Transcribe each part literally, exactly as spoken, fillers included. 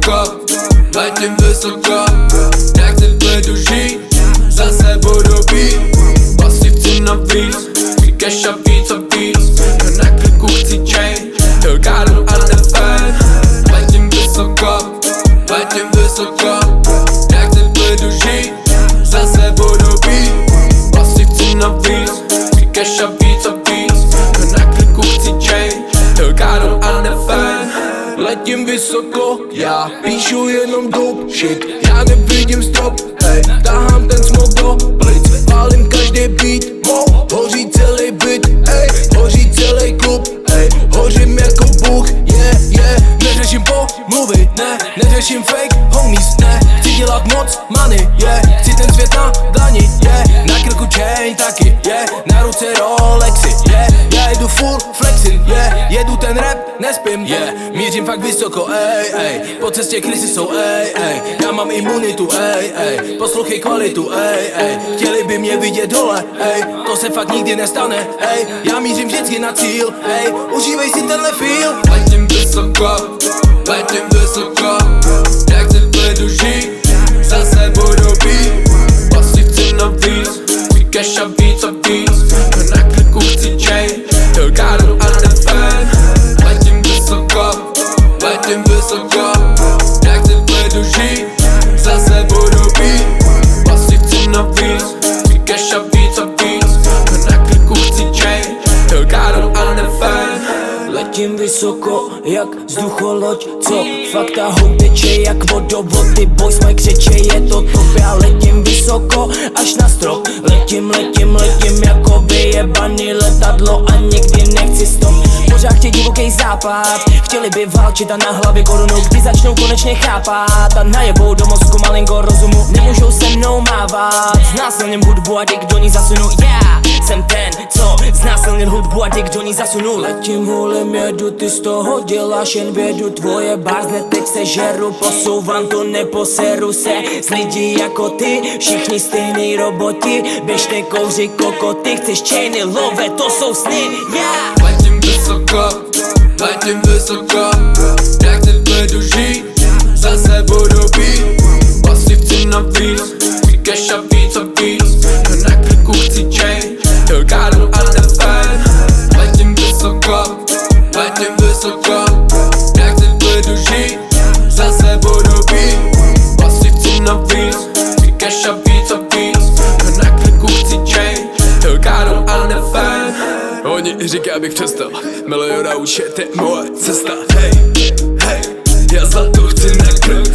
vysoko, letím vysoko. Nechci v klidu žít, zase budu být. Asi chci navíc, chci cash a víc a víc. Na kliku chci chain, Elgato a Nefan. Letím vysoko, letím vysoko. Nechci v klidu žít, zase budu být. Asi chci navíc, chci cash a víc a víc. Na kliku chci chain, Elgato a Nefan. Letím vysoko, já píšu jenom dope shit. Já nevidím strop, hej, tahám ten smog do plic. Pálím každý beat, wow, hoří celý byt, hej, hoří celý klub, hej, hořím jako Bůh, yeah, yeah. Neřeším pomluvy, ne, neřeším fake homies, ne. Chci dělat moc money, yeah, chci ten svět na dlani, yeah. Na krku chain taky, yeah, na ruce Rolexy, yeah. Já jedu full flexing, yeah, jedu ten rap, nespím, yeah. Mířím fakt vysoko, ej, ej, po cestě krysy jsou, ej, ej. Já mám imunitu, ej, ej, poslouchej kvalitu, ej, ej. Chtěli by mě vidět dole, ej, to se fakt nikdy nestane, ej. Já mířím vždycky na cíl, ej, užívej si tenhle feel. Letím vysoko, letím vysoko. Nechci v klidu žít, zase budu být. Asi chci navíc, chci cash a víc a víc. Na kliku chci chain, Elgato a Nefan. Letím vysoko, letím vysoko. Nechci v klidu žít, zase budu být. Asi chci navíc, chci cash a víc a víc. Na kliku chci chain, Elgato a Nefan. Letím vysoko, jak vzducholoď, co fakt a hou teče jak vodovod. Ty boys mají křeče, je to top. Já letím vysoko, až na strop. Letím, letím, letím jako vyjebaný letadlo a nikdy nechci stop. Pořád chtějí divoký západ, chtěli by válčit a na hlavě korunu, kdy začnou konečně chápat. A najebou do mozku malinko rozumu, nemůžou se mnou mávat. Znásilním hudbu a dik do ní zasunu, yeah. Jsem ten, co znásilnil hudbu a dik do ní zasunu. Letím hulem, jedu, ty z toho děláš jen vědu. Tvoje bázne, teď se žeru, posouvám to, neposeru se s lidi jako ty, všichni stejný roboti. Běžte kouři kokoty, chceš chainy, love, to jsou sny, yeah. Letím vysoko, letím vysoko. Nechci v klidu žít, zase budu být. Asi chci navíc, chci cash a víc a víc. Na kliku chci chain, Elgato a Nefan. Letím vysoko, letím vysoko. Nechci v klidu žít, zase budu být. Asi chci navíc, chci cash a víc a víc. Na kliku chci chain, Elgato a Nefan. Oni říkají, abych přestal, miliona už je teď moje cesta. Hej, hej, já za to chci nakrut.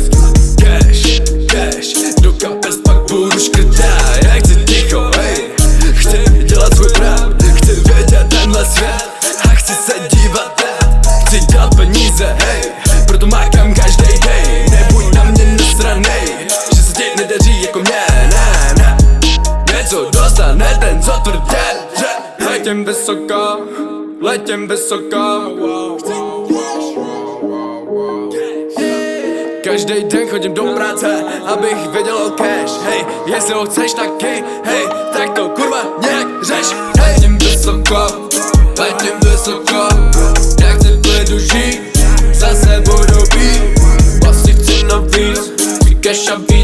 Cash, cash, do kapes pak budu škrtát. Já chci ticho, hej, chci dělat svůj rap. Chci vědět tenhle svět a chci se dívat teď. Chci dělat peníze, hej, proto mákám každý day. Nebuď na mě nesranej, že se ti nedaří jako mě, ne, ne. Něco dostane ten, co tvrdě. Letím vysoko, letím vysoko. Každý den chodím do práce, abych vydělal cash. Hej, jestli ho chceš taky, hej, tak to kurva nějak řeš. Hej, letím vysoko, letím vysoko. Nechci v klidu žít, zase budu být. Asi chci navíc, chci cash a víc.